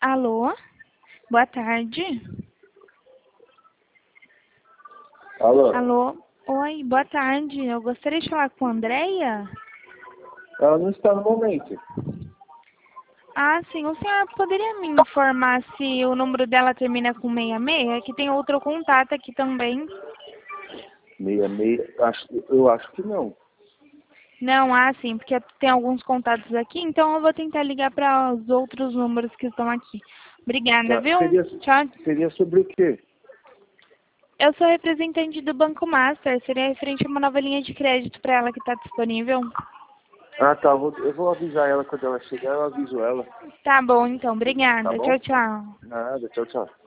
Alô? Boa tarde. Alô? Alô? Oi, boa tarde. Eu gostaria de falar com a Andreia. Ela não está no momento. Ah, sim. O senhor poderia me informar se o número dela termina com 66? É que tem outro contato aqui também. 66, eu acho que não. Não, sim, porque tem alguns contatos aqui, então eu vou tentar ligar para os outros números que estão aqui. Obrigada, Tá, viu? Tchau. seria sobre o quê? Eu sou representante do Banco Master. Seria referente a uma nova linha de crédito para ela que está disponível. Ah, tá. Eu vou avisar ela quando ela chegar, eu aviso ela. Tá bom, então. Tá Obrigada. bom? Tchau, tchau. Nada, tchau, tchau.